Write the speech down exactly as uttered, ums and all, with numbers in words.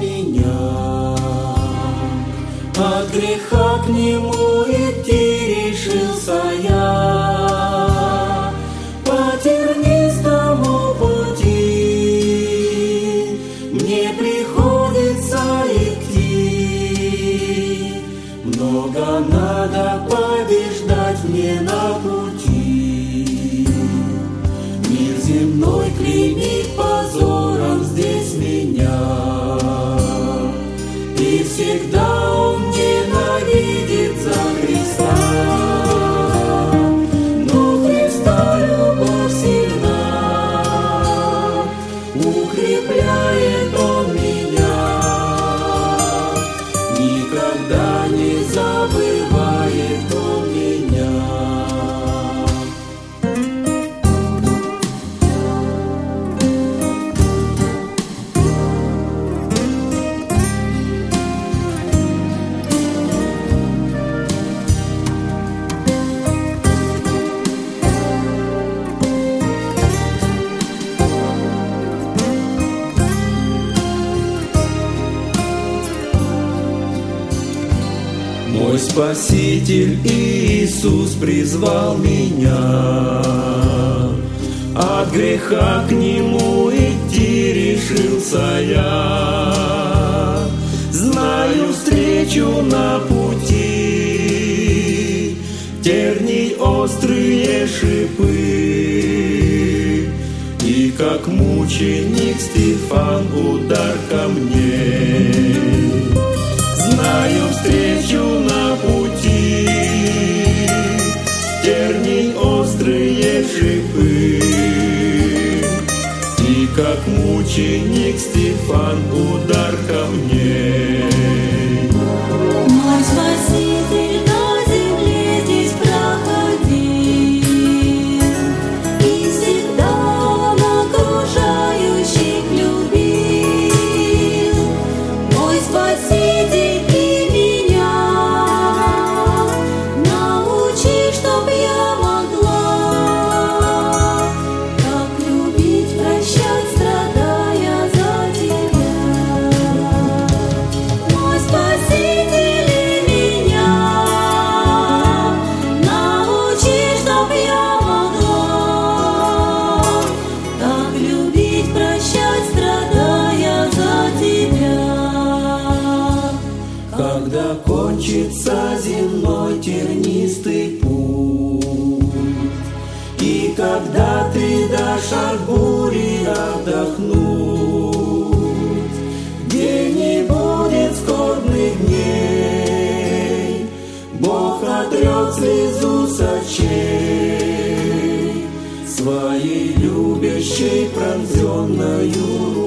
меня. От греха к Нему идти решился я. По тернистому пути мне приходится идти. Много надо побеждать мне на пути. Мир земной клеймит позором здесь меня. И всегда он ненавидит за Христа. Но Христа любовь сильна, укрепляет он меня. Никогда не забывает он меня. Мой Спаситель Иисус призвал меня. От греха к Нему идти решился я. Знаю встречу на пути, терний острые шипы. И как мученик Стефан удар камней. Знаю встречу на пути, терний острые шипы. И как мученик Стефан удар камней. Мой Спаситель на земле здесь проходил, и всегда он окружающих любил. Мой Спаситель когда кончится земной тернистый путь, и когда ты дашь от бури отдохнуть, где не будет скорбных дней, Бог отрет слезу с очей своей любящей пронзенною рукой.